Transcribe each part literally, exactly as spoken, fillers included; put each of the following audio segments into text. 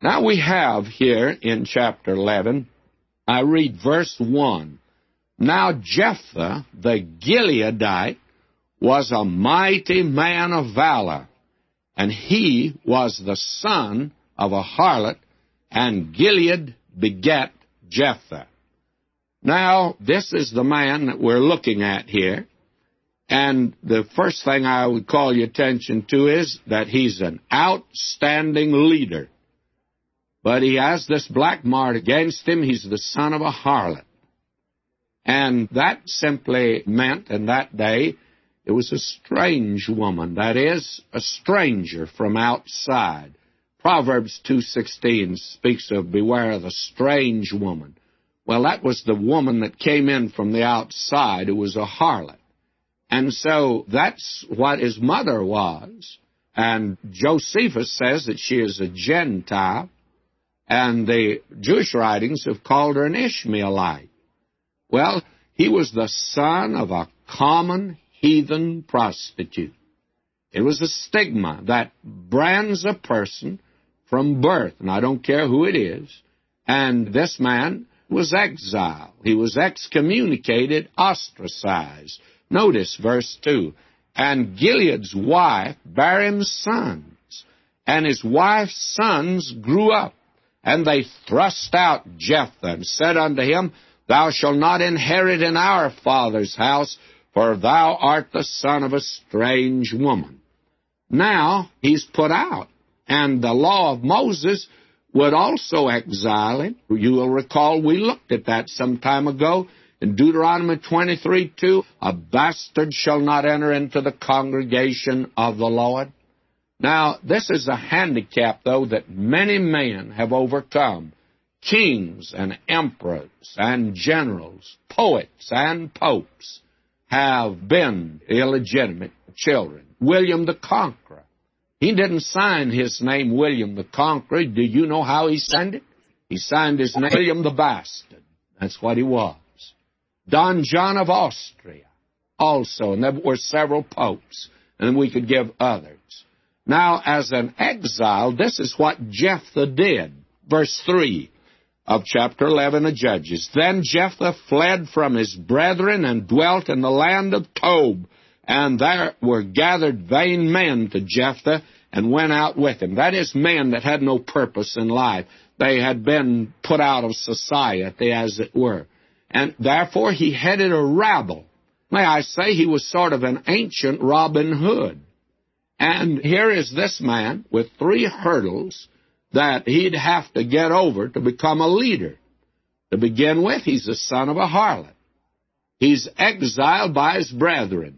Now we have here in chapter eleven, I read verse one. Now Jephthah the Gileadite was a mighty man of valor, and he was the son of a harlot, and Gilead begat Jephthah. Now, this is the man that we're looking at here, and the first thing I would call your attention to is that he's an outstanding leader. But he has this black mark against him. He's the son of a harlot. And that simply meant, in that day, it was a strange woman. That is, a stranger from outside. Proverbs two sixteen speaks of beware of the strange woman. Well, that was the woman that came in from the outside who was a harlot. And so that's what his mother was. And Josephus says that she is a Gentile. And the Jewish writings have called her an Ishmaelite. Well, he was the son of a common heathen prostitute. It was a stigma that brands a person from birth, and I don't care who it is. And this man was exiled. He was excommunicated, ostracized. Notice verse two. And Gilead's wife bare him sons, and his wife's sons grew up. And they thrust out Jephthah, and said unto him, Thou shalt not inherit in our father's house, for thou art the son of a strange woman. Now he's put out, and the law of Moses would also exile him. You will recall we looked at that some time ago in Deuteronomy twenty-three two. A bastard shall not enter into the congregation of the Lord. Now, this is a handicap, though, that many men have overcome. Kings and emperors and generals, poets and popes have been illegitimate children. William the Conqueror. He didn't sign his name William the Conqueror. Do you know how he signed it? He signed his name William the Bastard. That's what he was. Don John of Austria also, and there were several popes, and we could give others. Now, as an exile, this is what Jephthah did. Verse three of chapter eleven of Judges. Then Jephthah fled from his brethren and dwelt in the land of Tob. And there were gathered vain men to Jephthah and went out with him. That is, men that had no purpose in life. They had been put out of society, as it were. And therefore he headed a rabble. May I say, he was sort of an ancient Robin Hood. And here is this man with three hurdles that he'd have to get over to become a leader. To begin with, he's the son of a harlot. He's exiled by his brethren.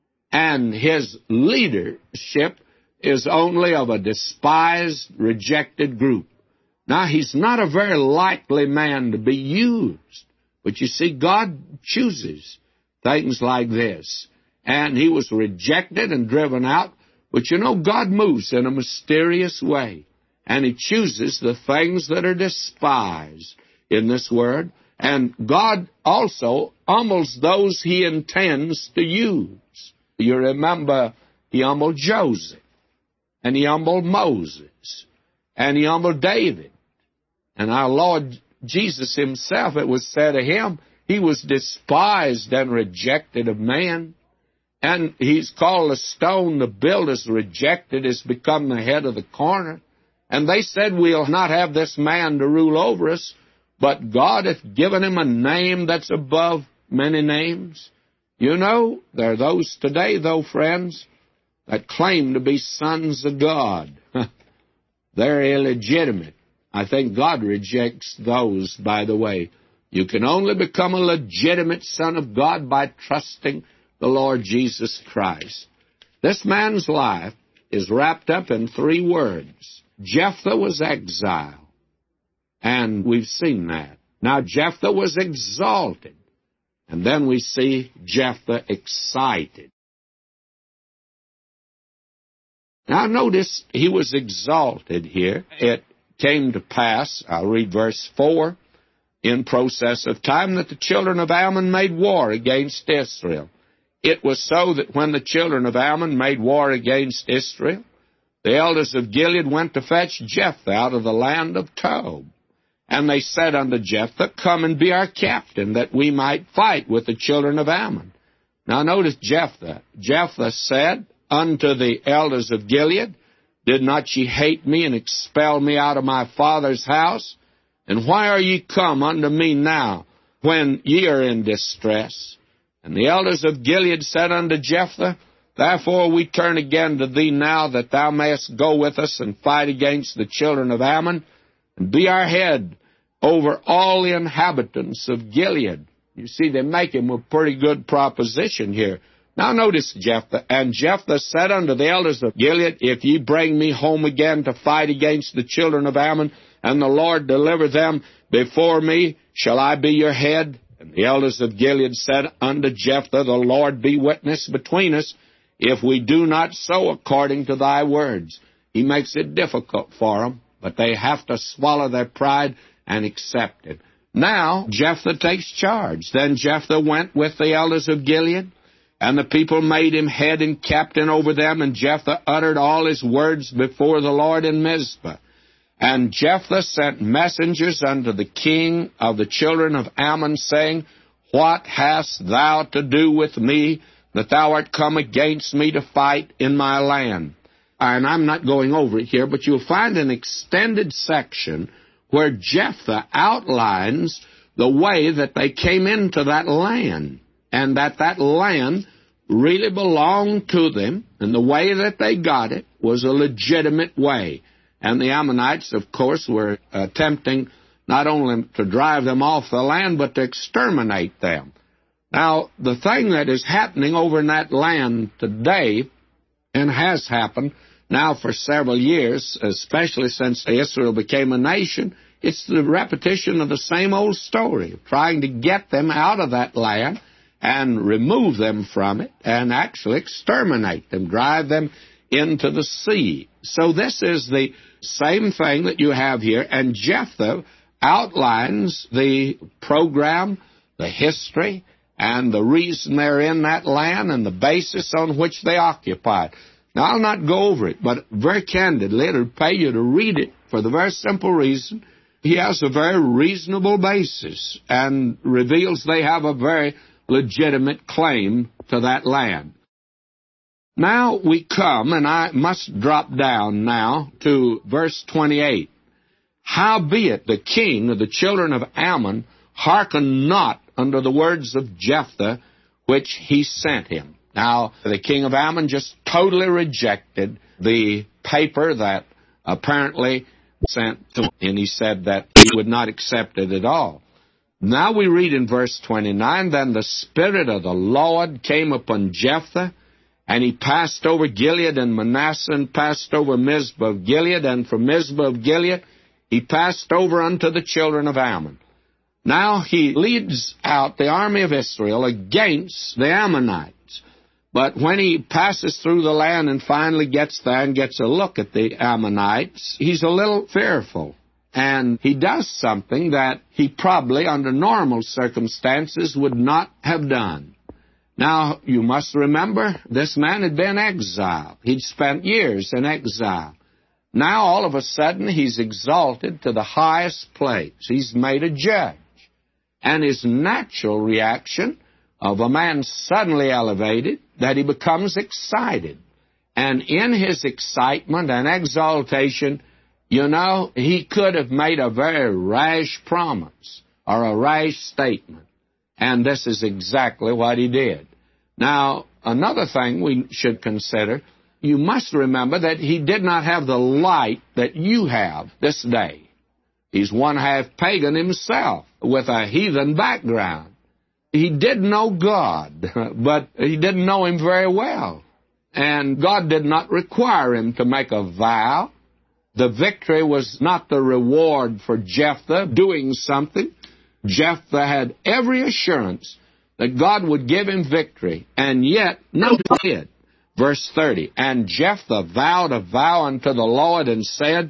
And his leadership is only of a despised, rejected group. Now, he's not a very likely man to be used. But you see, God chooses things like this. And he was rejected and driven out. But you know, God moves in a mysterious way. And he chooses the things that are despised in this word. And God also humbles those he intends to use. You remember, he humbled Joseph. And he humbled Moses. And he humbled David. And our Lord Jesus himself, it was said of him, he was despised and rejected of man. And he's called a stone the builders rejected, has become the head of the corner. And they said, we'll not have this man to rule over us, but God hath given him a name that's above many names. You know, there are those today, though, friends, that claim to be sons of God. They're illegitimate. I think God rejects those, by the way. You can only become a legitimate son of God by trusting the Lord Jesus Christ. This man's life is wrapped up in three words. Jephthah was exiled, and we've seen that. Now, Jephthah was exalted, and then we see Jephthah excited. Now, notice he was exalted here. It came to pass, I'll read verse four, in process of time that the children of Ammon made war against Israel. It was so that when the children of Ammon made war against Israel, the elders of Gilead went to fetch Jephthah out of the land of Tob. And they said unto Jephthah, Come and be our captain, that we might fight with the children of Ammon. Now notice Jephthah. Jephthah said unto the elders of Gilead, Did not ye hate me and expel me out of my father's house? And why are ye come unto me now, when ye are in distress? And the elders of Gilead said unto Jephthah, Therefore we turn again to thee now, that thou mayest go with us and fight against the children of Ammon, and be our head over all the inhabitants of Gilead. You see, they make him a pretty good proposition here. Now notice Jephthah. And Jephthah said unto the elders of Gilead, If ye bring me home again to fight against the children of Ammon, and the Lord deliver them before me, shall I be your head? And the elders of Gilead said unto Jephthah, The Lord be witness between us, if we do not so according to thy words. He makes it difficult for them, but they have to swallow their pride and accept it. Now Jephthah takes charge. Then Jephthah went with the elders of Gilead, and the people made him head and captain over them, and Jephthah uttered all his words before the Lord in Mizpah. And Jephthah sent messengers unto the king of the children of Ammon, saying, What hast thou to do with me, that thou art come against me to fight in my land? And I'm not going over it here, but you'll find an extended section where Jephthah outlines the way that they came into that land, and that that land really belonged to them, and the way that they got it was a legitimate way. And the Ammonites, of course, were attempting not only to drive them off the land, but to exterminate them. Now, the thing that is happening over in that land today, and has happened now for several years, especially since Israel became a nation, it's the repetition of the same old story, trying to get them out of that land and remove them from it and actually exterminate them, drive them into the sea. So this is the same thing that you have here, and Jephthah outlines the program, the history, and the reason they're in that land and the basis on which they occupy it. Now, I'll not go over it, but very candidly, it'll pay you to read it for the very simple reason he has a very reasonable basis and reveals they have a very legitimate claim to that land. Now we come, and I must drop down now to verse twenty-eight. Howbeit the king of the children of Ammon hearkened not unto the words of Jephthah, which he sent him. Now, the king of Ammon just totally rejected the paper that apparently sent to him, and he said that he would not accept it at all. Now we read in verse twenty-nine, Then the Spirit of the Lord came upon Jephthah, and he passed over Gilead and Manasseh, and passed over Mizpah of Gilead, and from Mizpah of Gilead he passed over unto the children of Ammon. Now he leads out the army of Israel against the Ammonites. But when he passes through the land and finally gets there and gets a look at the Ammonites, he's a little fearful. And he does something that he probably, under normal circumstances, would not have done. Now, you must remember, this man had been exiled. He'd spent years in exile. Now, all of a sudden, he's exalted to the highest place. He's made a judge. And his natural reaction of a man suddenly elevated, that he becomes excited. And in his excitement and exaltation, you know, he could have made a very rash promise or a rash statement. And this is exactly what he did. Now, another thing we should consider, you must remember that he did not have the light that you have this day. He's one half pagan himself with a heathen background. He did know God, but he didn't know him very well. And God did not require him to make a vow. The victory was not the reward for Jephthah doing something. Jephthah had every assurance that God would give him victory, and yet none did. Verse thirty, And Jephthah vowed a vow unto the Lord, and said,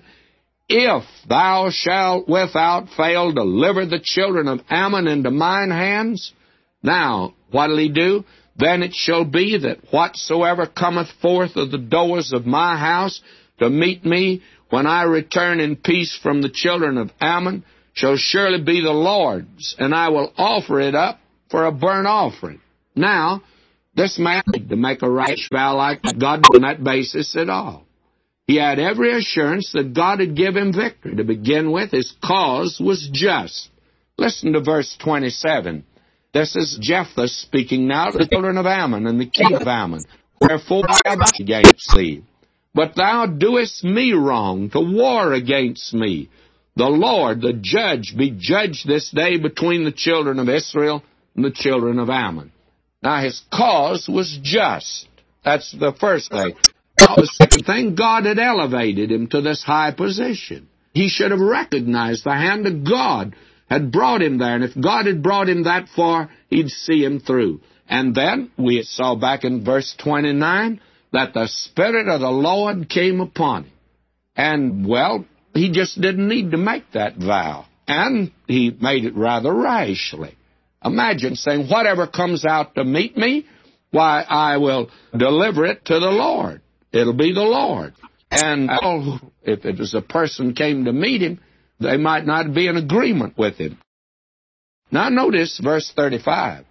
If thou shalt without fail deliver the children of Ammon into mine hands, now, what'll he do? Then it shall be that whatsoever cometh forth of the doors of my house to meet me when I return in peace from the children of Ammon shall surely be the Lord's, and I will offer it up for a burnt offering. Now, this man had to make a rash vow like God on that basis at all. He had every assurance that God had given him victory. To begin with, his cause was just. Listen to verse twenty-seven. This is Jephthah speaking now to the children of Ammon and the king of Ammon. Wherefore I have against thee. But thou doest me wrong to war against me. The Lord, the judge, be judged this day between the children of Israel and the children of Ammon. Now his cause was just. That's the first thing. Now the second thing, God had elevated him to this high position. He should have recognized the hand of God had brought him there, and if God had brought him that far, he'd see him through. And then we saw back in verse twenty-nine that the Spirit of the Lord came upon him. And, well, he just didn't need to make that vow. And he made it rather rashly. Imagine saying, whatever comes out to meet me, why, I will deliver it to the Lord. It'll be the Lord. And oh, if it was a person came to meet him, they might not be in agreement with him. Now notice verse thirty-five.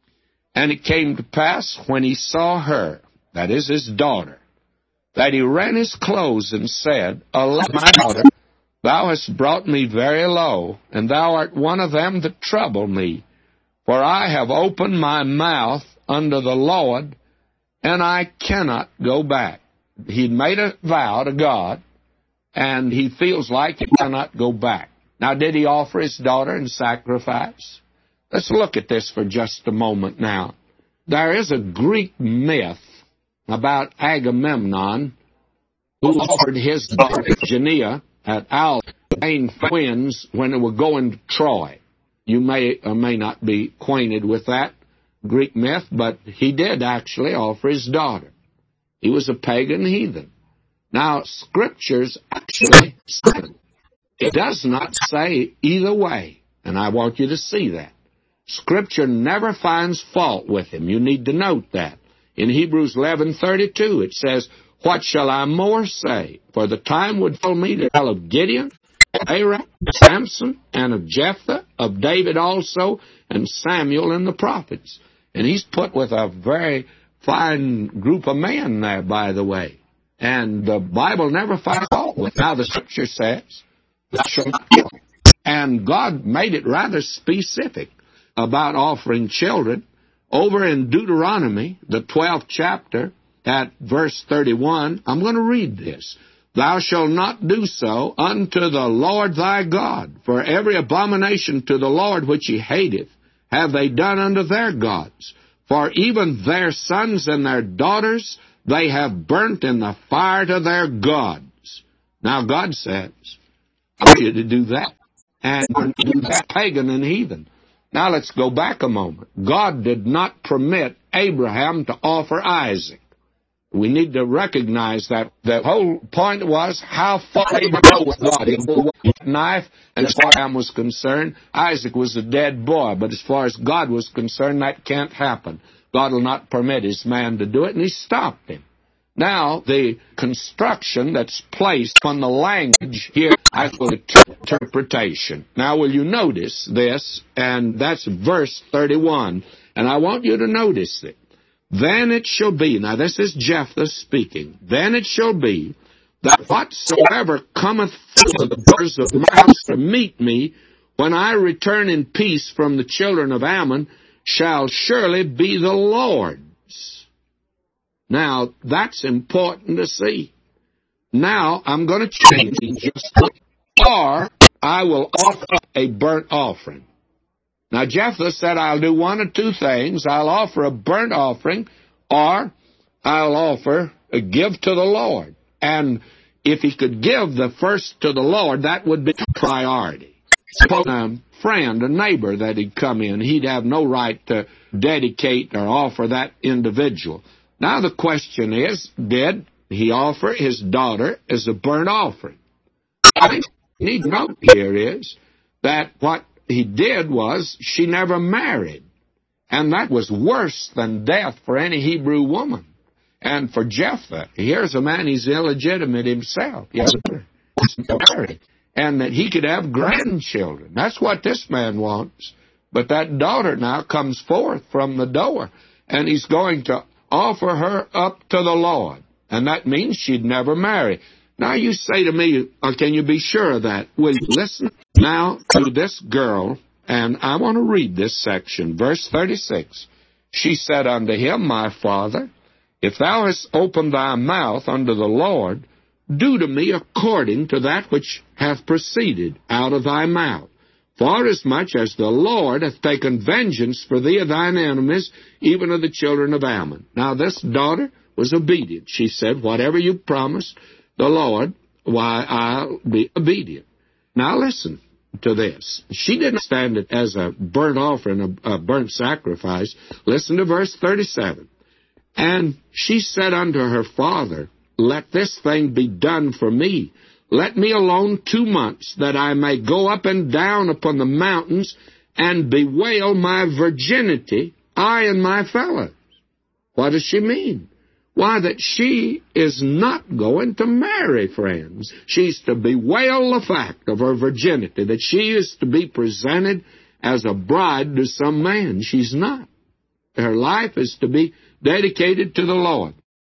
And it came to pass when he saw her, that is his daughter, that he rent his clothes and said, Alas, my daughter, thou hast brought me very low, and thou art one of them that trouble me. For I have opened my mouth unto the Lord, and I cannot go back. He'd made a vow to God, and he feels like he cannot go back. Now, did he offer his daughter in sacrifice? Let's look at this for just a moment now. There is a Greek myth about Agamemnon, who offered his daughter Iphigenia at Alcmaeon twins when they were going to Troy. You may or may not be acquainted with that Greek myth, but he did actually offer his daughter. He was a pagan heathen. Now, Scriptures actually say it does not say either way, and I want you to see that. Scripture never finds fault with him. You need to note that. In Hebrews eleven thirty-two, it says, What shall I more say? For the time would fill me to tell of Gideon, Barak, Samson, and of Jephthah, of David also, and Samuel and the prophets. And he's put with a very fine group of men there, by the way. And the Bible never finds fault with. Now the Scripture says, Thou shalt not kill. And God made it rather specific about offering children. Over in Deuteronomy, the twelfth chapter, at verse thirty-one, I'm going to read this. Thou shalt not do so unto the Lord thy God, for every abomination to the Lord which he hateth have they done unto their gods. For even their sons and their daughters they have burnt in the fire to their gods. Now God says, I want you to do that, and do that pagan and heathen. Now let's go back a moment. God did not permit Abraham to offer Isaac. We need to recognize that the whole point was how far Abraham go with God. He blew a knife, and as far as Abraham was concerned, Isaac was a dead boy. But as far as God was concerned, that can't happen. God will not permit his man to do it, and he stopped him. Now, the construction that's placed on the language here, I call it interpretation. Now, will you notice this? And that's verse thirty-one. And I want you to notice it. Then it shall be, now this is Jephthah speaking, then it shall be that whatsoever cometh through the doors of my house to meet me, when I return in peace from the children of Ammon, shall surely be the Lord's. Now, that's important to see. Now, I'm going to change just or I will offer a burnt offering. Now, Jephthah said, I'll do one of two things. I'll offer a burnt offering, or I'll offer a give to the Lord. And if he could give the first to the Lord, that would be priority. Suppose a friend, a neighbor that had come in, he'd have no right to dedicate or offer that individual. Now the question is, did he offer his daughter as a burnt offering? What you need to note here is that what he did was she never married. And that was worse than death for any Hebrew woman. And for Jephthah, here's a man, he's illegitimate himself. He has married. And that he could have grandchildren. That's what this man wants. But that daughter now comes forth from the door, and he's going to offer her up to the Lord. And that means she'd never marry. Now you say to me, or can you be sure of that? Will you listen now to this girl? And I want to read this section, verse thirty-six. She said unto him, My father, if thou hast opened thy mouth unto the Lord, do to me according to that which hath proceeded out of thy mouth. Forasmuch as the Lord hath taken vengeance for thee of thine enemies, even of the children of Ammon. Now this daughter was obedient. She said, whatever you promised the Lord, why, I'll be obedient. Now listen to this. She didn't stand it as a burnt offering, a, a burnt sacrifice. Listen to verse thirty-seven. And she said unto her father, let this thing be done for me. Let me alone two months, that I may go up and down upon the mountains and bewail my virginity, I and my fellows. What does she mean? Why, that she is not going to marry, friends. She's to bewail the fact of her virginity, that she is to be presented as a bride to some man. She's not. Her life is to be dedicated to the Lord.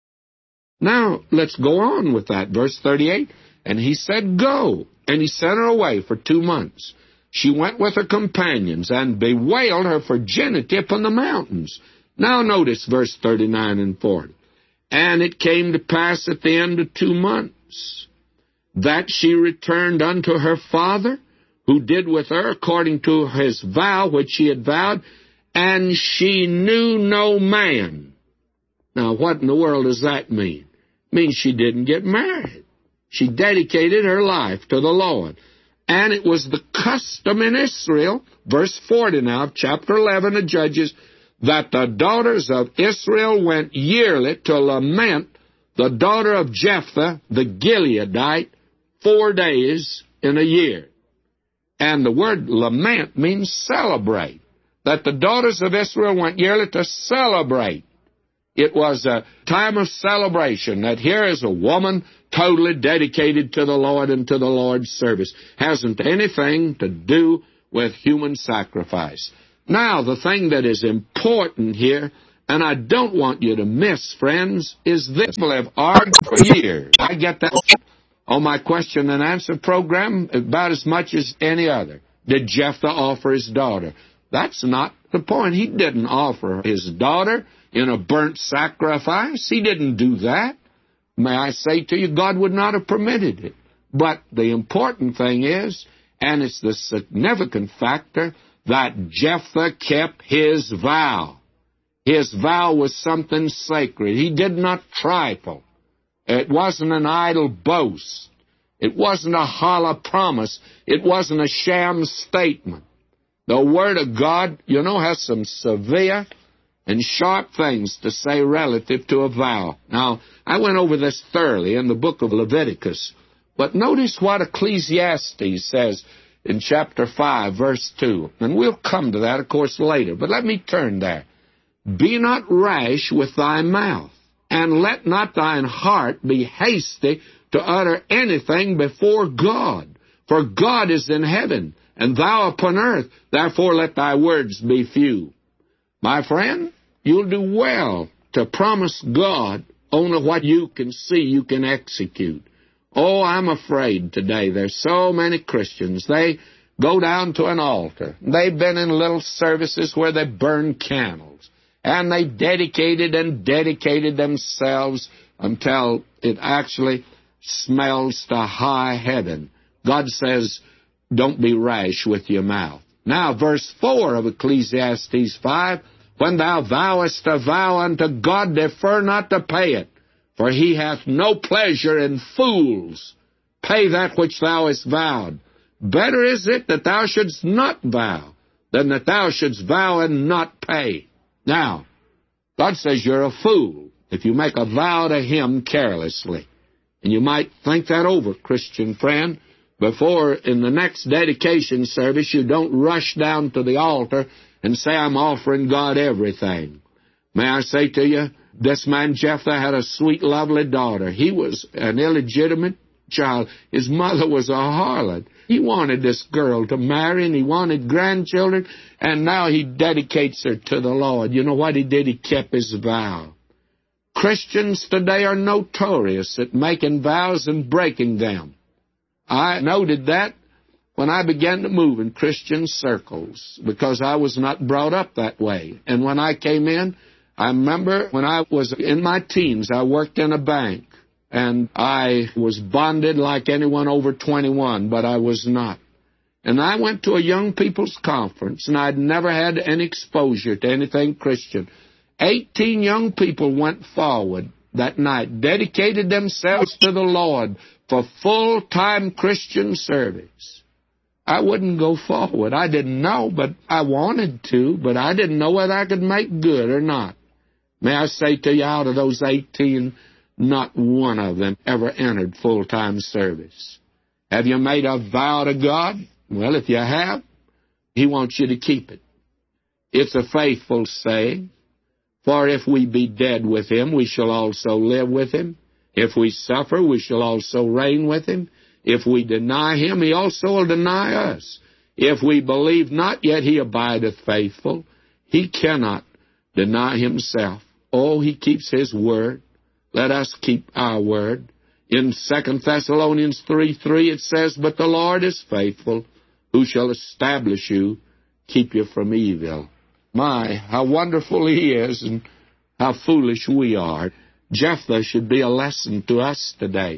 Now, let's go on with that. Verse thirty-eight, and he said, go. And he sent her away for two months. She went with her companions and bewailed her virginity upon the mountains. Now notice verse thirty-nine and forty. And it came to pass at the end of two months that she returned unto her father, who did with her according to his vow which she had vowed, and she knew no man. Now, what in the world does that mean? It means she didn't get married. She dedicated her life to the Lord. And it was the custom in Israel, verse forty now of chapter eleven of Judges, that the daughters of Israel went yearly to lament the daughter of Jephthah, the Gileadite, four days in a year. And the word lament means celebrate. That the daughters of Israel went yearly to celebrate. It was a time of celebration, that here is a woman totally dedicated to the Lord and to the Lord's service. Hasn't anything to do with human sacrifice. Now, the thing that is important here, and I don't want you to miss, friends, is this. People have argued for years. I get that on my question and answer program about as much as any other. Did Jephthah offer his daughter? That's not the point. He didn't offer his daughter in a burnt sacrifice. He didn't do that. May I say to you, God would not have permitted it. But the important thing is, and it's the significant factor, that Jephthah kept his vow. His vow was something sacred. He did not trifle. It wasn't an idle boast. It wasn't a hollow promise. It wasn't a sham statement. The Word of God, you know, has some severe and sharp things to say relative to a vow. Now, I went over this thoroughly in the book of Leviticus, but notice what Ecclesiastes says in chapter five, verse two. And we'll come to that, of course, later, but let me turn there. Be not rash with thy mouth, and let not thine heart be hasty to utter anything before God. For God is in heaven, and thou upon earth, therefore let thy words be few. My friend, you'll do well to promise God only what you can see you can execute. Oh, I'm afraid today there's so many Christians, they go down to an altar. They've been in little services where they burn candles, and they dedicated and dedicated themselves until it actually smells to high heaven. God says, don't be rash with your mouth. Now, verse four of Ecclesiastes five, when thou vowest a vow unto God, defer not to pay it, for he hath no pleasure in fools. Pay that which thou hast vowed. Better is it that thou shouldst not vow, than that thou shouldst vow and not pay. Now, God says you're a fool if you make a vow to him carelessly. And you might think that over, Christian friend, before in the next dedication service you don't rush down to the altar and say, I'm offering God everything. May I say to you, This man Jephthah had a sweet, lovely daughter. He was an illegitimate child. His mother was a harlot. He wanted this girl to marry, and he wanted grandchildren, and now he dedicates her to the Lord. You know what he did? He kept his vow. Christians today are notorious at making vows and breaking them. I noted that when I began to move in Christian circles, because I was not brought up that way. And when I came in, I remember when I was in my teens, I worked in a bank, and I was bonded like anyone over twenty-one, but I was not. And I went to a young people's conference, and I'd never had any exposure to anything Christian. Eighteen young people went forward that night, dedicated themselves to the Lord for full-time Christian service. I wouldn't go forward. I didn't know, but I wanted to, but I didn't know whether I could make good or not. May I say to you, out of those eighteen, not one of them ever entered full-time service. Have you made a vow to God? Well, if you have, He wants you to keep it. It's a faithful saying. For if we be dead with Him, we shall also live with Him. If we suffer, we shall also reign with Him. If we deny Him, He also will deny us. If we believe not, yet He abideth faithful. He cannot deny Himself. Oh, He keeps His word. Let us keep our word. In Second Thessalonians three three it says, But the Lord is faithful, who shall establish you, keep you from evil. My, how wonderful He is, and how foolish we are. Jephthah should be a lesson to us today.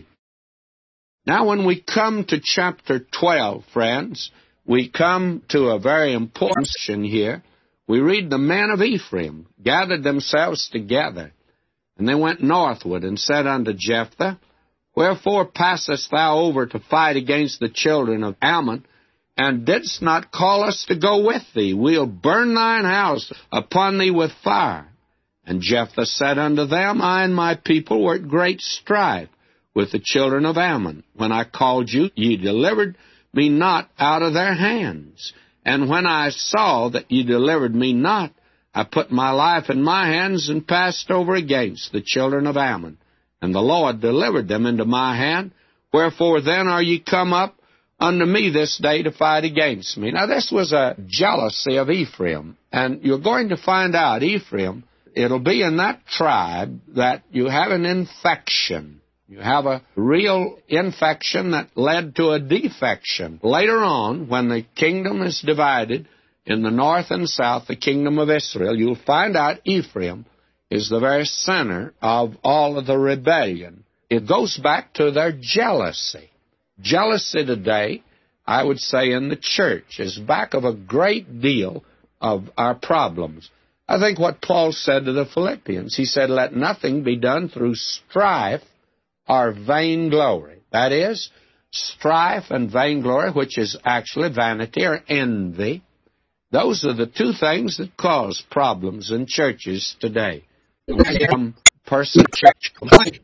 Now, when we come to chapter twelve, friends, we come to a very important section here. We read, The men of Ephraim gathered themselves together, and they went northward, and said unto Jephthah, Wherefore passest thou over to fight against the children of Ammon, and didst not call us to go with thee? We'll burn thine house upon thee with fire. And Jephthah said unto them, I and my people were at great strife with the children of Ammon. When I called you, ye delivered me not out of their hands. And when I saw that ye delivered me not, I put my life in my hands and passed over against the children of Ammon. And the Lord delivered them into my hand. Wherefore then are ye come up unto me this day to fight against me? Now, this was a jealousy of Ephraim. And you're going to find out, Ephraim, it'll be in that tribe that you have an infection. You have a real infection that led to a defection. Later on, when the kingdom is divided in the north and south, the kingdom of Israel, you'll find out Ephraim is the very center of all of the rebellion. It goes back to their jealousy. Jealousy today, I would say in the church, is back of a great deal of our problems. I think what Paul said to the Philippians, he said, Let nothing be done through strife or vainglory. That is, strife and vainglory, which is actually vanity or envy. Those are the two things that cause problems in churches today. Some person church complain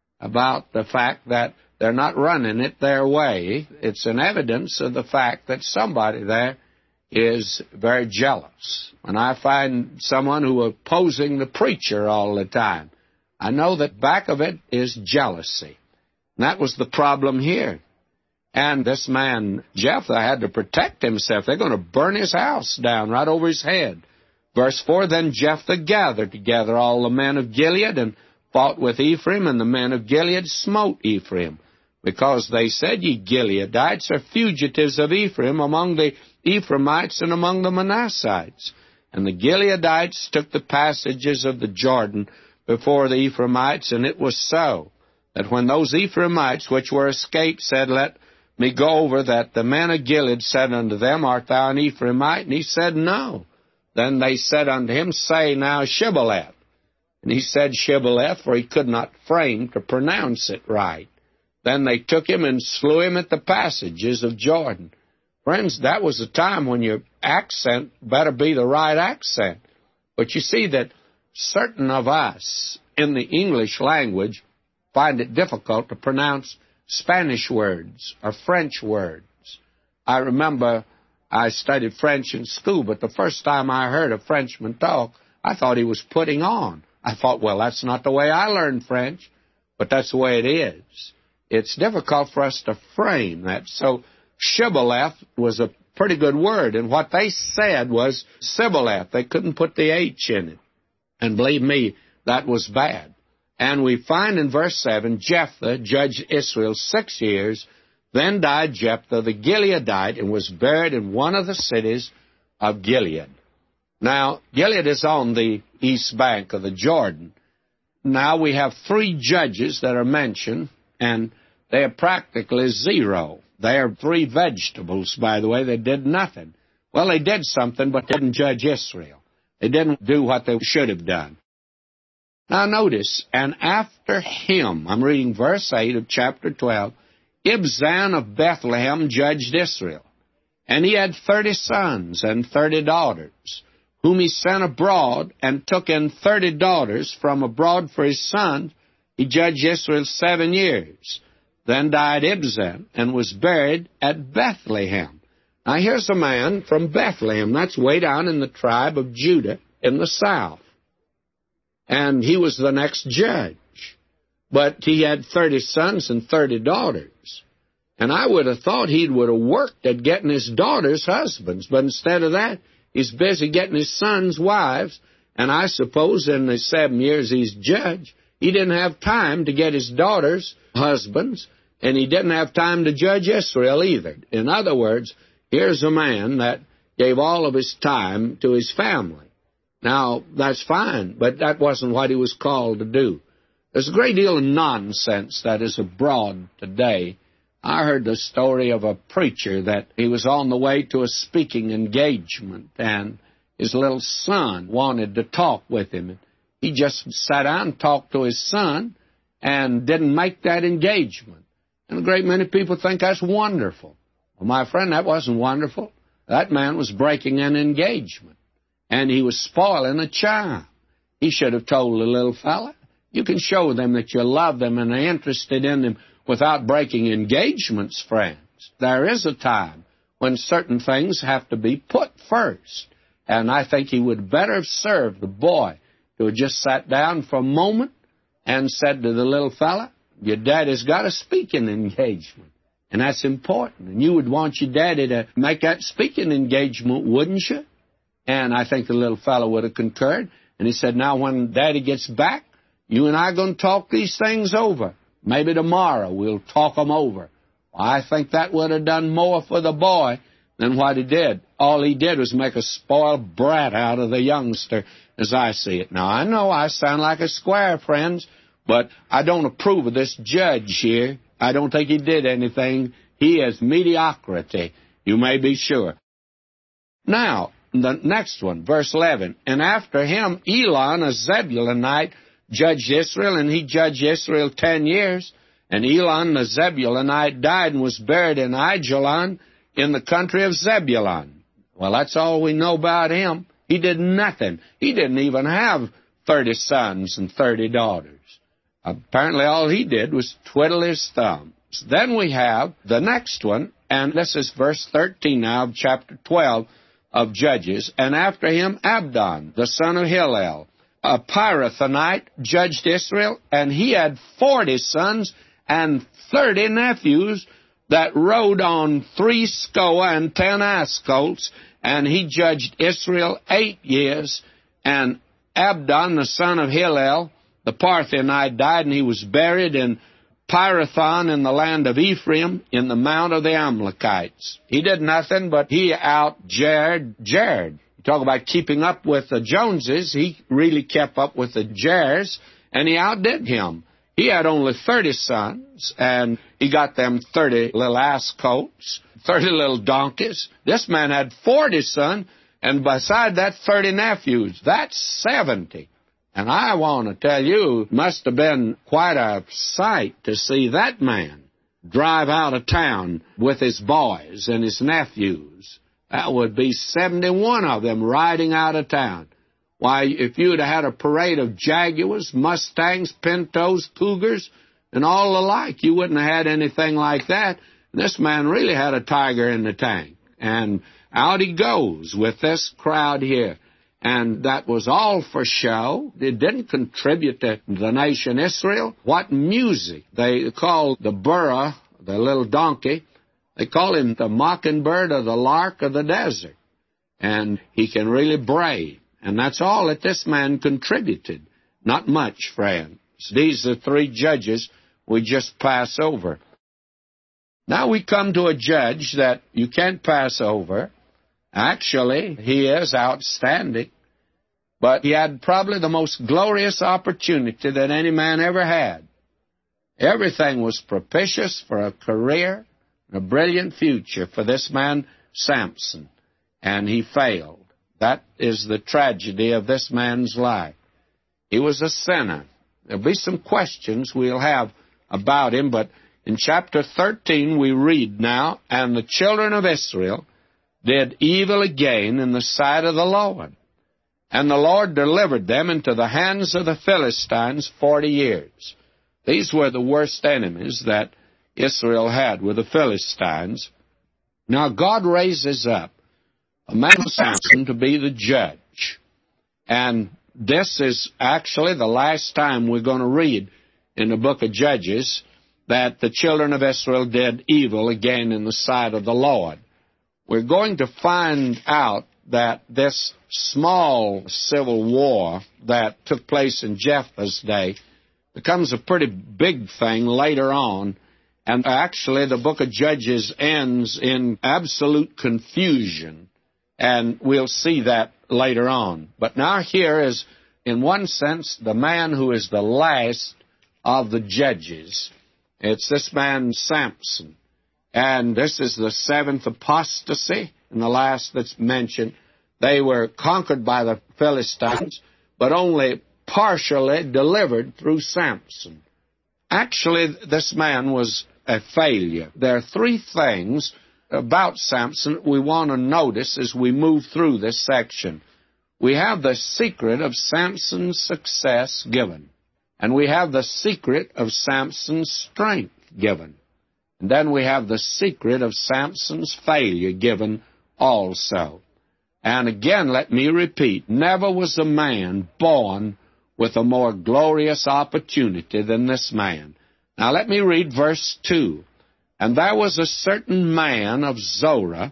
about the fact that they're not running it their way. It's an evidence of the fact that somebody there is very jealous. When I find someone who is opposing the preacher all the time, I know that back of it is jealousy. And that was the problem here. And this man, Jephthah, had to protect himself. They're going to burn his house down right over his head. Verse four, Then Jephthah gathered together all the men of Gilead and fought with Ephraim, and the men of Gilead smote Ephraim, because they said, Ye Gileadites are fugitives of Ephraim among the Ephraimites and among the Manassites. And the Gileadites took the passages of the Jordan before the Ephraimites, and it was so, that when those Ephraimites which were escaped said, Let me go over, that the men of Gilead said unto them, Art thou an Ephraimite? And he said, No. Then they said unto him, Say now Shibboleth. And he said Shibboleth, for he could not frame to pronounce it right. Then they took him and slew him at the passages of Jordan. Friends, that was a time when your accent better be the right accent. But you see that certain of us in the English language find it difficult to pronounce Spanish words or French words. I remember I studied French in school, but the first time I heard a Frenchman talk, I thought he was putting on. I thought, well, that's not the way I learned French, but that's the way it is. It's difficult for us to frame that. So shibboleth was a pretty good word, and what they said was sibboleth. They couldn't put the H in it. And believe me, that was bad. And we find in verse seven, Jephthah judged Israel six years. Then died Jephthah the Gileadite and was buried in one of the cities of Gilead. Now, Gilead is on the east bank of the Jordan. Now we have three judges that are mentioned, and they are practically zero. They are three vegetables, by the way. They did nothing. Well, they did something, but didn't judge Israel. They didn't do what they should have done. Now notice, and after him, I'm reading verse eight of chapter twelve, Ibzan of Bethlehem judged Israel. And he had thirty sons and thirty daughters, whom he sent abroad, and took in thirty daughters from abroad for his sons. He judged Israel seven years. Then died Ibzan, and was buried at Bethlehem. Now here's a man from Bethlehem. That's way down in the tribe of Judah in the south. And he was the next judge. But he had thirty sons and thirty daughters. And I would have thought he would have worked at getting his daughters husbands. But instead of that, he's busy getting his sons wives. And I suppose in the seven years he's judge, he didn't have time to get his daughters husbands. And he didn't have time to judge Israel either. In other words, here's a man that gave all of his time to his family. Now, that's fine, but that wasn't what he was called to do. There's a great deal of nonsense that is abroad today. I heard the story of a preacher that he was on the way to a speaking engagement, and his little son wanted to talk with him. He just sat down and talked to his son and didn't make that engagement. And a great many people think that's wonderful. Well, my friend, that wasn't wonderful. That man was breaking an engagement, and he was spoiling a child. He should have told the little fella, you can show them that you love them and are interested in them without breaking engagements, friends. There is a time when certain things have to be put first. And I think he would better have served the boy to have just sat down for a moment and said to the little fella, your daddy's got a speaking engagement, and that's important. And you would want your daddy to make that speaking engagement, wouldn't you? And I think the little fellow would have concurred. And he said, now when Daddy gets back, you and I are going to talk these things over. Maybe tomorrow we'll talk them over. Well, I think that would have done more for the boy than what he did. All he did was make a spoiled brat out of the youngster, as I see it. Now, I know I sound like a square, friends, but I don't approve of this judge here. I don't think he did anything. He is mediocrity, you may be sure. Now, the next one, verse eleven. And after him, Elon, a Zebulunite, judged Israel, and he judged Israel ten years. And Elon, the Zebulunite, died and was buried in Aijalon in the country of Zebulun. Well, that's all we know about him. He did nothing. He didn't even have thirty sons and thirty daughters. Apparently all he did was twiddle his thumbs. Then we have the next one, and this is verse thirteen now of chapter twelve of Judges. And after him, Abdon, the son of Hillel, a Pirathonite, judged Israel, and he had forty sons and thirty nephews that rode on three score and ten ass colts, and he judged Israel eight years. And Abdon, the son of Hillel, the Parthonite, died, and he was buried in Pirathon in the land of Ephraim in the mount of the Amalekites. He did nothing, but he out-Jared Jared. You talk about keeping up with the Joneses. He really kept up with the Jers, and he outdid him. He had only thirty sons, and he got them thirty little ass colts, thirty little donkeys. This man had forty sons, and beside that, thirty nephews. That's seventy. And I want to tell you, it must have been quite a sight to see that man drive out of town with his boys and his nephews. That would be seventy-one of them riding out of town. Why, if you'd have had a parade of Jaguars, Mustangs, Pintos, Cougars, and all the like, you wouldn't have had anything like that. And this man really had a tiger in the tank. And out he goes with this crowd here. and that was all for show. It didn't contribute to the nation Israel. What music! They called the burro, the little donkey, they call him the mockingbird or the lark of the desert. And he can really bray. And that's all that this man contributed. Not much, friends. These are three judges we just pass over. Now we come to a judge that you can't pass over. Actually, he is outstanding. But he had probably the most glorious opportunity that any man ever had. Everything was propitious for a career, a brilliant future for this man, Samson. And he failed. That is the tragedy of this man's life. He was a sinner. There'll be some questions we'll have about him, but in chapter thirteen we read now, "And the children of Israel did evil again in the sight of the Lord. And the Lord delivered them into the hands of the Philistines forty years." These were the worst enemies that Israel had, were the Philistines. Now God raises up a man of Samson to be the judge. And this is actually the last time we're going to read in the book of Judges that the children of Israel did evil again in the sight of the Lord. We're going to find out that this small civil war that took place in Jephthah's day becomes a pretty big thing later on. And actually, the book of Judges ends in absolute confusion. And we'll see that later on. But now here is, in one sense, the man who is the last of the judges. It's this man, Samson. And this is the seventh apostasy, and the last that's mentioned. They were conquered by the Philistines, but only partially delivered through Samson. Actually, this man was a failure. There are three things about Samson we want to notice as we move through this section. We have the secret of Samson's success given, and we have the secret of Samson's strength given, and then we have the secret of Samson's failure given also. And again, let me repeat, never was a man born with a more glorious opportunity than this man. Now let me read verse two. "And there was a certain man of Zorah,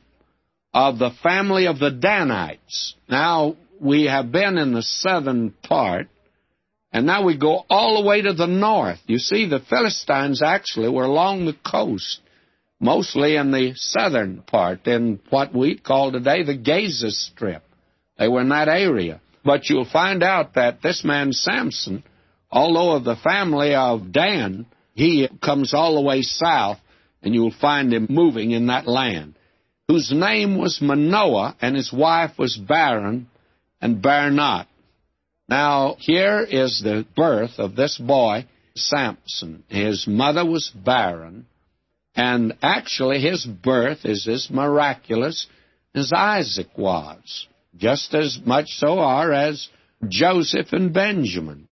of the family of the Danites." Now, we have been in the southern part, and now we go all the way to the north. You see, the Philistines actually were along the coast, mostly in the southern part, in what we call today the Gaza Strip. They were in that area. But you'll find out that this man Samson, although of the family of Dan, he comes all the way south, and you'll find him moving in that land, whose name was Manoah, and his wife was barren, and bare not. Now, here is the birth of this boy, Samson. His mother was barren, and actually his birth is as miraculous as Isaac was, just as much so are as Joseph and Benjamin.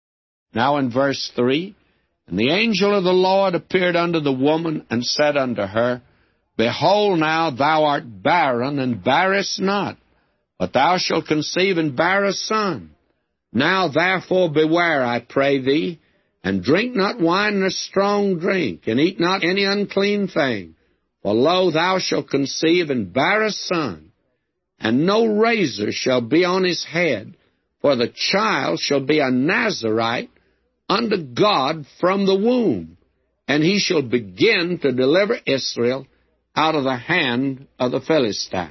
Now in verse three, "And the angel of the Lord appeared unto the woman, and said unto her, Behold, now thou art barren, and bearest not, but thou shalt conceive and bear a son. Now therefore beware, I pray thee, and drink not wine nor strong drink, and eat not any unclean thing. For lo, thou shalt conceive and bear a son, and no razor shall be on his head, for the child shall be a Nazarite unto God from the womb, and he shall begin to deliver Israel out of the hand of the Philistines."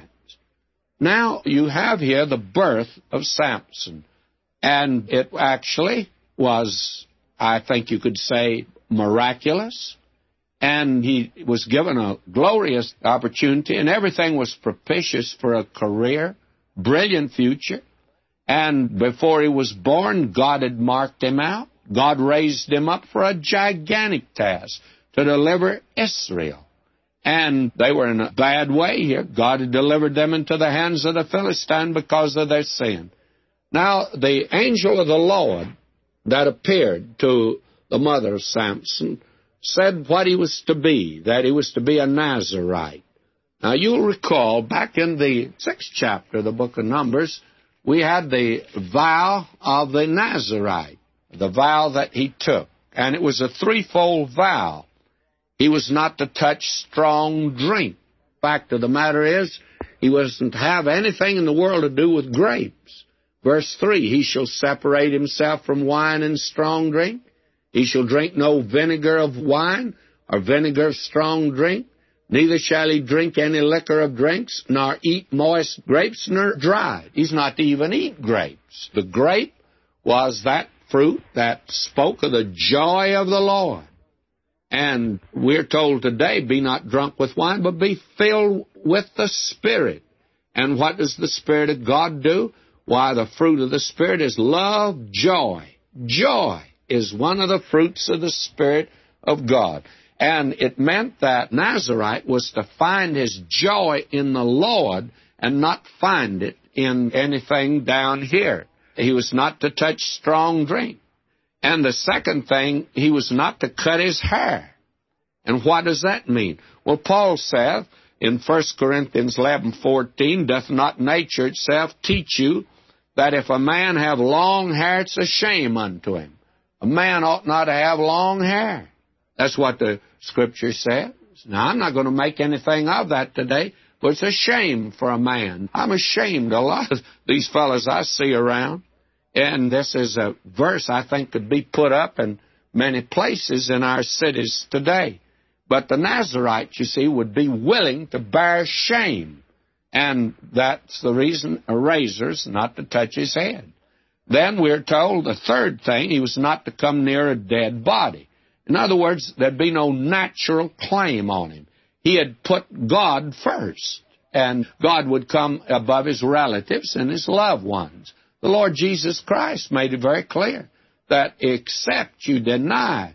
Now, you have here the birth of Samson, and it actually was, I think you could say, miraculous, and he was given a glorious opportunity, and everything was propitious for a career, brilliant future, and before he was born, God had marked him out. God raised him up for a gigantic task, to deliver Israel. And they were in a bad way here. God had delivered them into the hands of the Philistine because of their sin. Now, the angel of the Lord that appeared to the mother of Samson said what he was to be, that he was to be a Nazarite. Now, you'll recall, back in the sixth chapter of the book of Numbers, we had the vow of the Nazarite, the vow that he took. And it was a threefold vow. He was not to touch strong drink. Fact of the matter is, he wasn't to have anything in the world to do with grapes. Verse three, he shall separate himself from wine and strong drink. He shall drink no vinegar of wine or vinegar of strong drink. Neither shall he drink any liquor of drinks, nor eat moist grapes, nor dried. He's not to even eat grapes. The grape was that fruit that spoke of the joy of the Lord. And we're told today, be not drunk with wine, but be filled with the Spirit. And what does the Spirit of God do? Why, the fruit of the Spirit is love, joy. Joy is one of the fruits of the Spirit of God. And it meant that Nazarite was to find his joy in the Lord and not find it in anything down here. He was not to touch strong drink. And the second thing, he was not to cut his hair. And what does that mean? Well, Paul saith in First Corinthians eleven fourteen, doth not nature itself teach you that if a man have long hair, it's a shame unto him? A man ought not to have long hair. That's what the Scripture says. Now, I'm not going to make anything of that today, but it's a shame for a man. I'm ashamed of a lot of these fellows I see around. And this is a verse I think could be put up in many places in our cities today. But the Nazarite, you see, would be willing to bear shame. And that's the reason a razor's not to touch his head. Then we're told the third thing, he was not to come near a dead body. In other words, there'd be no natural claim on him. He had put God first, and God would come above his relatives and his loved ones. The Lord Jesus Christ made it very clear that except you deny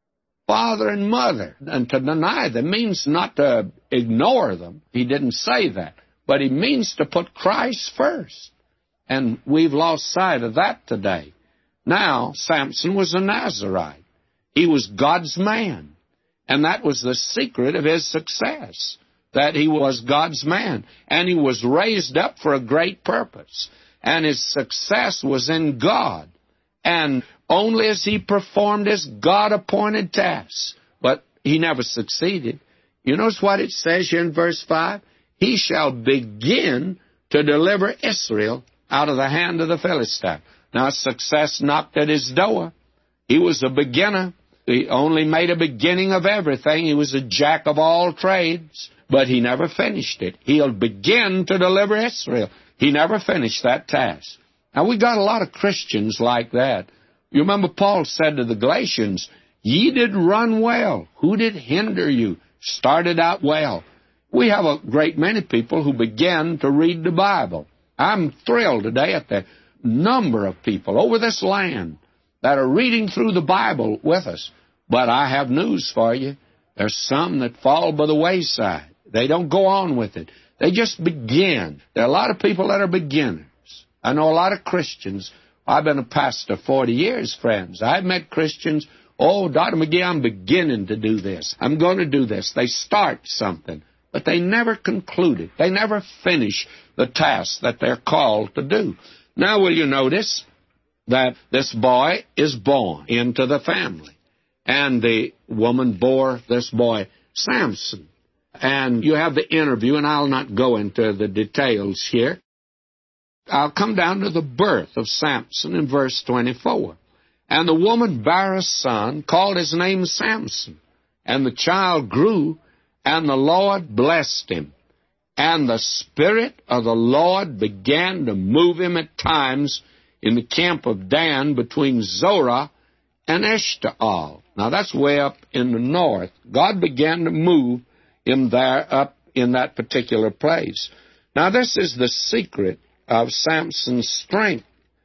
father and mother, and to deny them means not to ignore them. He didn't say that, but he means to put Christ first. And we've lost sight of that today. Now, Samson was a Nazarite. He was God's man. And that was the secret of his success, that he was God's man. And he was raised up for a great purpose. And his success was in God. And only as he performed his God-appointed tasks. But he never succeeded. You notice what it says here in verse five? He shall begin to deliver Israel out of the hand of the Philistine. Now, success knocked at his door. He was a beginner. He only made a beginning of everything. He was a jack of all trades, but he never finished it. He'll begin to deliver Israel. He never finished that task. Now, we got a lot of Christians like that. You remember Paul said to the Galatians, ye did run well. Who did hinder you? Started out well. We have a great many people who began to read the Bible. I'm thrilled today at the number of people over this land that are reading through the Bible with us. But I have news for you. There's some that fall by the wayside. They don't go on with it. They just begin. There are a lot of people that are beginners. I know a lot of Christians. I've been a pastor forty years, friends. I've met Christians, oh, Doctor McGee, I'm beginning to do this. I'm going to do this. They start something, but they never conclude it. They never finish the task that they're called to do. Now, will you notice that this boy is born into the family? And the woman bore this boy, Samson. And you have the interview, and I'll not go into the details here. I'll come down to the birth of Samson in verse twenty-four. And the woman bare a son, called his name Samson. And the child grew, and the Lord blessed him. And the Spirit of the Lord began to move him at times in the camp of Dan between Zorah and Eshtaol. Now, that's way up in the north. God began to move him there up in that particular place. Now, this is the secret of Samson's strength.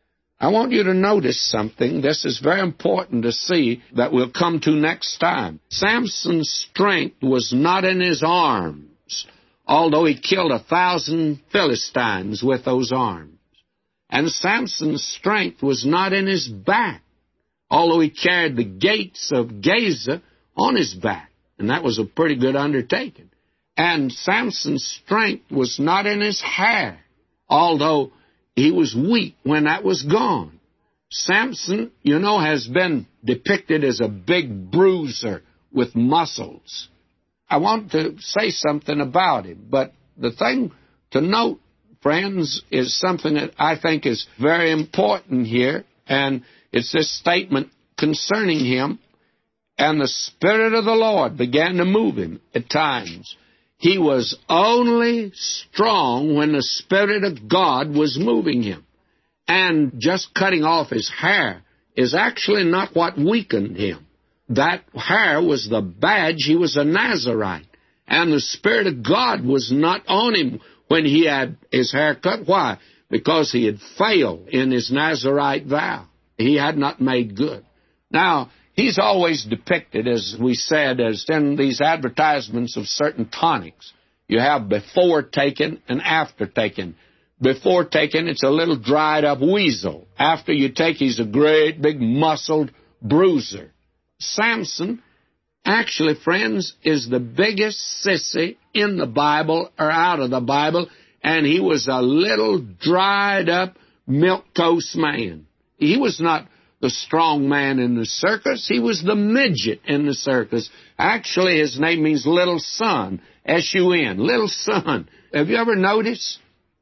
I want you to notice something. This is very important to see that we'll come to next time. Samson's strength was not in his arms, although he killed a thousand Philistines with those arms. And Samson's strength was not in his back, although he carried the gates of Gaza on his back. And that was a pretty good undertaking. And Samson's strength was not in his hair, although he was weak when that was gone. Samson, you know, has been depicted as a big bruiser with muscles. I want to say something about him, but the thing to note, friends, is something that I think is very important here, and it's this statement concerning him. And the Spirit of the Lord began to move him at times. He was only strong when the Spirit of God was moving him. And just cutting off his hair is actually not what weakened him. That hair was the badge. He was a Nazarite. And the Spirit of God was not on him when he had his hair cut. Why? Because he had failed in his Nazarite vow. He had not made good. Now, he's always depicted, as we said, as in these advertisements of certain tonics. You have before taken and after taken. Before taken, it's a little dried-up weasel. After you take, he's a great, big, muscled bruiser. Samson, actually, friends, is the biggest sissy in the Bible or out of the Bible, and he was a little dried-up, milquetoast man. He was not the strong man in the circus. He was the midget in the circus. Actually, his name means little son, S U N, little son. Have you ever noticed?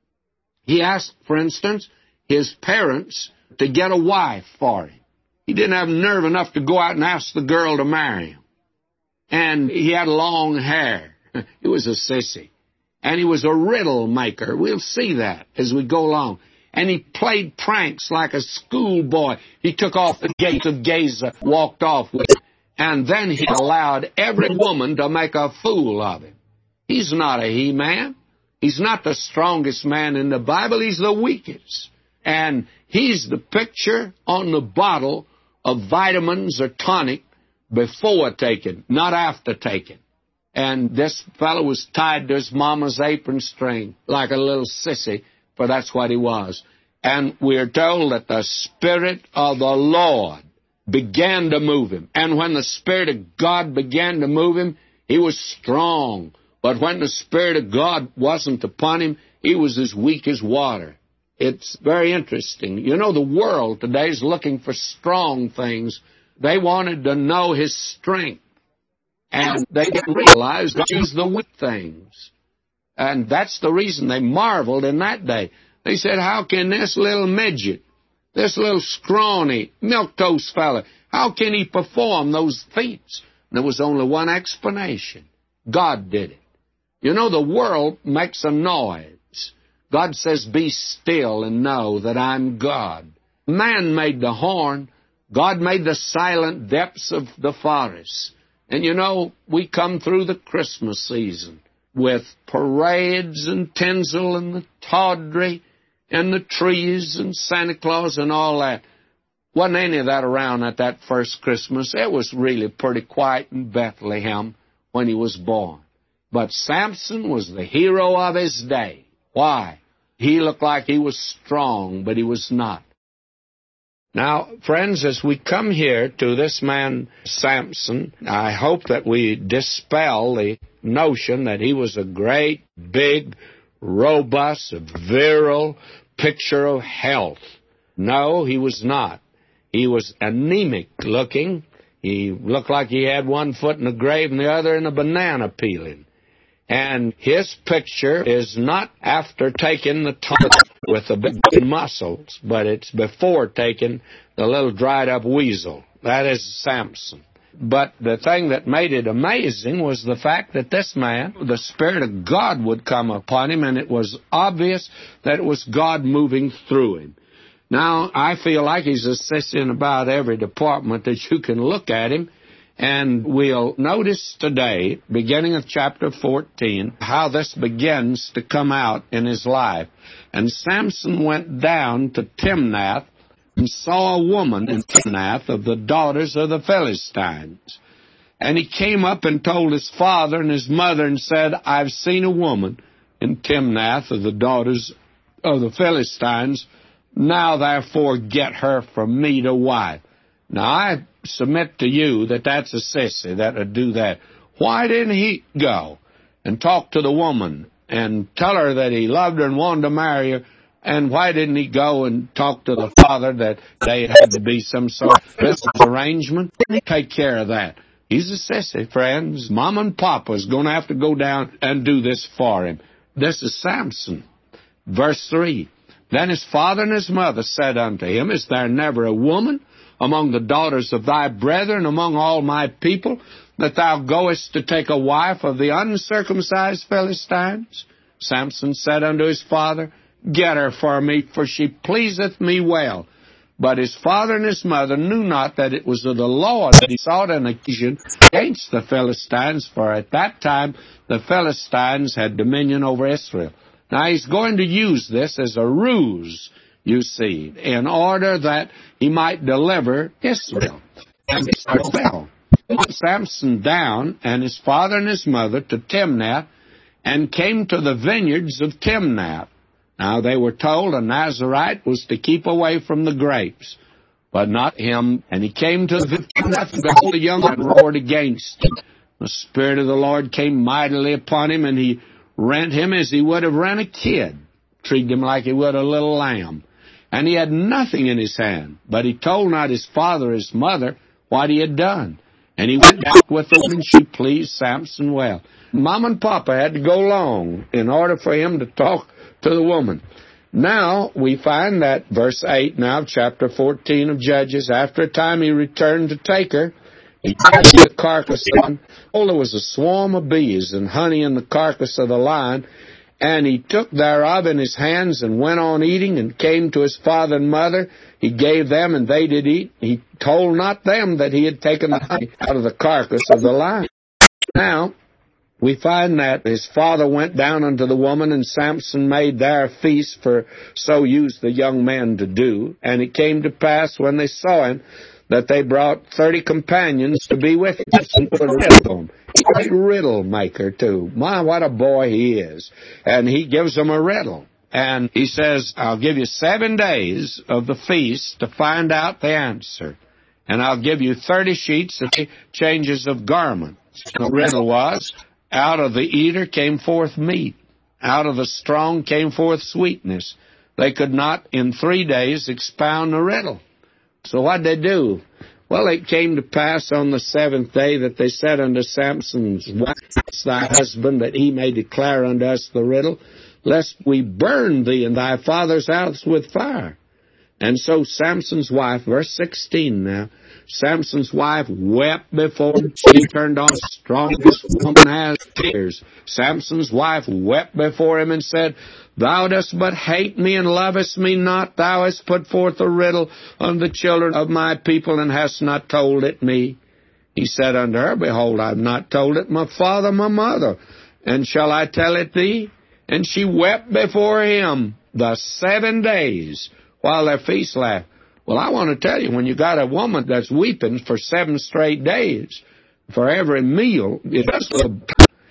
He asked, for instance, his parents to get a wife for him. He didn't have nerve enough to go out and ask the girl to marry him. And he had long hair. He was a sissy. And he was a riddle maker. We'll see that as we go along. And he played pranks like a schoolboy. He took off the gates of Gaza, walked off with it, and then he allowed every woman to make a fool of him. He's not a he-man. He's not the strongest man in the Bible. He's the weakest. And he's the picture on the bottle of vitamins or tonic before taken, not after taken. And this fellow was tied to his mama's apron string like a little sissy, for that's what he was. And we're told that the Spirit of the Lord began to move him. And when the Spirit of God began to move him, he was strong. But when the Spirit of God wasn't upon him, he was as weak as water. It's very interesting. You know, the world today is looking for strong things. They wanted to know his strength. And they didn't realize that he was the weak things. And that's the reason they marveled in that day. They said, how can this little midget, this little scrawny, milquetoast fella, how can he perform those feats? And there was only one explanation. God did it. You know, the world makes a noise. God says, be still and know that I'm God. Man made the horn. God made the silent depths of the forest. And you know, we come through the Christmas season with parades and tinsel and the tawdry and the trees and Santa Claus and all that. Wasn't any of that around at that first Christmas. It was really pretty quiet in Bethlehem when he was born. But Samson was the hero of his day. Why? He looked like he was strong, but he was not. Now, friends, as we come here to this man Samson, I hope that we dispel the notion that he was a great, big, robust, virile picture of health. No, he was not. He was anemic looking. He looked like he had one foot in the grave and the other in a banana peeling. And his picture is not after taking the tonic with the big muscles, but it's before taking the little dried-up weasel. That is Samson. But the thing that made it amazing was the fact that this man, the Spirit of God would come upon him, and it was obvious that it was God moving through him. Now, I feel like he's assisting in about every department that you can look at him. And we'll notice today, beginning of chapter fourteen, how this begins to come out in his life. And Samson went down to Timnath and saw a woman in Timnath of the daughters of the Philistines. And he came up and told his father and his mother and said, I've seen a woman in Timnath of the daughters of the Philistines. Now therefore get her from me to wife. Now, I submit to you that that's a sissy that would do that. Why didn't he go and talk to the woman and tell her that he loved her and wanted to marry her And why didn't he go and talk to the father that they had to be some sort of business arrangement? Take care of that. He's a sissy, friends. Mom and Papa's going to have to go down and do this for him. This is Samson. Verse three. Then his father and his mother said unto him, Is there never a woman among the daughters of thy brethren, among all my people, that thou goest to take a wife of the uncircumcised Philistines? Samson said unto his father, Get her for me, for she pleaseth me well. But his father and his mother knew not that it was of the Lord that he sought an occasion against the Philistines, for at that time the Philistines had dominion over Israel. Now he's going to use this as a ruse, you see, in order that he might deliver Israel. And it started well. He put Samson down and his father and his mother to Timnath, and came to the vineyards of Timnath. Now they were told a Nazarite was to keep away from the grapes, but not him. And he came to the Timnath, and behold, the young man roared against him. The Spirit of the Lord came mightily upon him, and he rent him as he would have rent a kid, treated him like he would a little lamb. And he had nothing in his hand, but he told not his father or his mother what he had done. And he went out with the woman, she pleased Samson well. Mom and Papa had to go long in order for him to talk to the woman. Now we find that verse eight now, chapter fourteen of Judges, after a time he returned to take her. He carried the carcass on. Oh, there was a swarm of bees and honey in the carcass of the lion, and he took thereof in his hands and went on eating, and came to his father and mother. He gave them, and they did eat. He told not them that he had taken the honey out of the carcass of the lion. Now we find that his father went down unto the woman, and Samson made there a feast, for so used the young men to do. And it came to pass, when they saw him, that they brought thirty companions to be with him, and put a riddle on him. He's a riddle maker, too. My, what a boy he is. And he gives them a riddle. And he says, I'll give you seven days of the feast to find out the answer. And I'll give you thirty sheets of changes of garments. The riddle was, out of the eater came forth meat. Out of the strong came forth sweetness. They could not in three days expound the riddle. So what'd they do? Well, it came to pass on the seventh day that they said unto Samson's wife, thy husband, that he may declare unto us the riddle, lest we burn thee and thy father's house with fire. And so Samson's wife, verse sixteen now, Samson's wife wept before him. She turned on the strongest woman has tears. Samson's wife wept before him and said, Thou dost but hate me and lovest me not. Thou hast put forth a riddle unto the children of my people, and hast not told it me. He said unto her, Behold, I have not told it my father, my mother. And shall I tell it thee? And she wept before him the seven days while their feast lasted. Well, I want to tell you, when you got a woman that's weeping for seven straight days for every meal, it doesn't.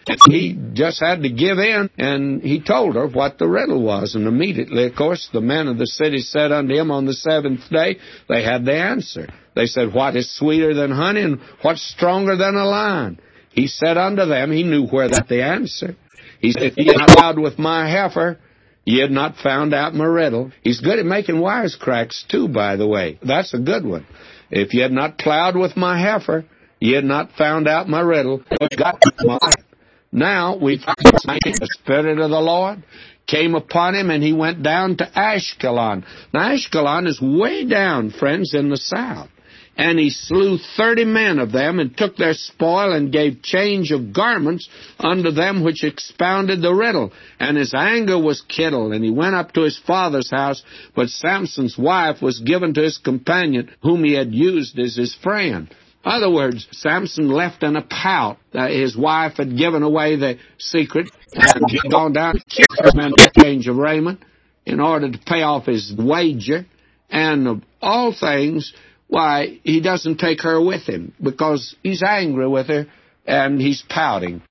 He just had to give in, and he told her what the riddle was. And immediately, of course, the men of the city said unto him on the seventh day, they had the answer. They said, What is sweeter than honey, and what's stronger than a lion? He said unto them, he knew where that the answer. He said, If ye had not plowed with my heifer, ye had not found out my riddle. He's good at making wisecracks, too, by the way. That's a good one. If ye had not plowed with my heifer, ye had not found out my riddle. Got my life. Now we find the Spirit of the Lord came upon him, and he went down to Ashkelon. Now, Ashkelon is way down, friends, in the south. And he slew thirty men of them, and took their spoil, and gave change of garments unto them which expounded the riddle. And his anger was kindled, and he went up to his father's house. But Samson's wife was given to his companion, whom he had used as his friend. In other words, Samson left in a pout. Uh, his wife had given away the secret, and he had gone down to kill him in exchange of raiment in order to pay off his wager. And of all things, why, he doesn't take her with him because he's angry with her and he's pouting.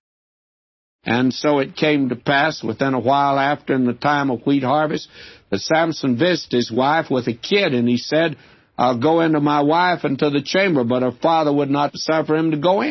And so it came to pass within a while after, in the time of wheat harvest, that Samson visited his wife with a kid, and he said, I'll go into my wife into the chamber, but her father would not suffer him to go in.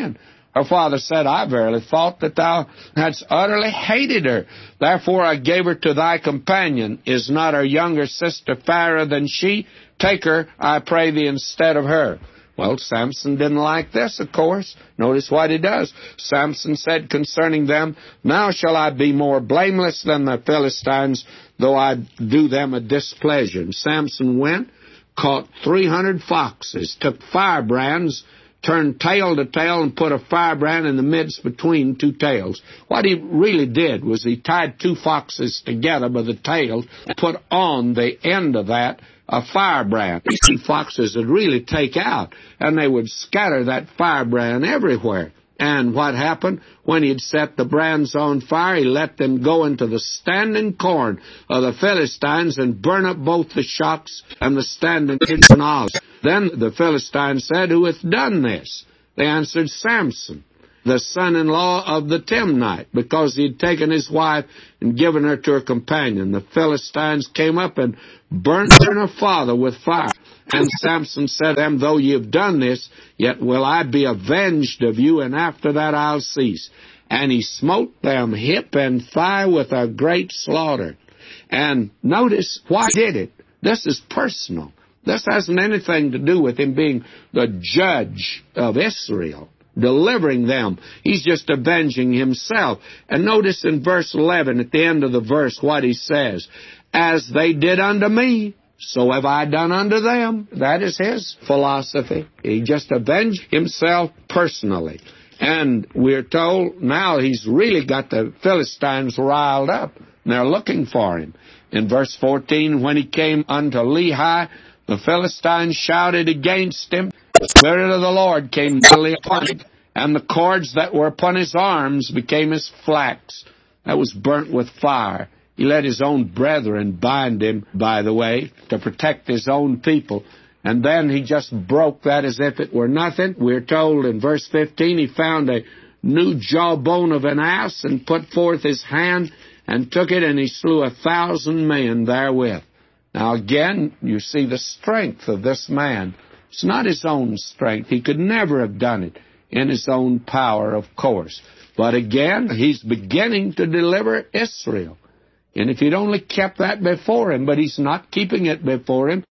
Her father said, I verily thought that thou hadst utterly hated her. Therefore I gave her to thy companion. Is not her younger sister fairer than she? Take her, I pray thee, instead of her. Well, Samson didn't like this, of course. Notice what he does. Samson said concerning them, Now shall I be more blameless than the Philistines, though I do them a displeasure. And Samson went, caught three hundred foxes, took firebrands, turned tail to tail, and put a firebrand in the midst between two tails. What he really did was he tied two foxes together by the tail, and put on the end of that a firebrand. These two foxes would really take out, and they would scatter that firebrand everywhere. And what happened? When he'd set the brands on fire, he let them go into the standing corn of the Philistines and burn up both the shocks and the standing and olives. Then the Philistines said, Who hath done this? They answered, Samson, the son-in-law of the Timnite, because he had taken his wife and given her to her companion. The Philistines came up and burnt her and her father with fire. And Samson said to them, Though ye have done this, yet will I be avenged of you, and after that I'll cease. And he smote them hip and thigh with a great slaughter. And notice why he did it. This is personal. This hasn't anything to do with him being the judge of Israel, delivering them. He's just avenging himself. And notice in verse eleven, at the end of the verse, what he says, As they did unto me, so have I done unto them. That is his philosophy. He just avenged himself personally. And we're told now he's really got the Philistines riled up, and they're looking for him. In verse fourteen, when he came unto Lehi, the Philistines shouted against him. The Spirit of the Lord came mightily upon him, and the cords that were upon his arms became as flax that was burnt with fire. He let his own brethren bind him, by the way, to protect his own people. And then he just broke that as if it were nothing. We're told in verse fifteen, he found a new jawbone of an ass and put forth his hand and took it, and he slew a thousand men therewith. Now again, you see the strength of this man. It's not his own strength. He could never have done it in his own power, of course. But again, he's beginning to deliver Israel. And if he'd only kept that before him, but he's not keeping it before him,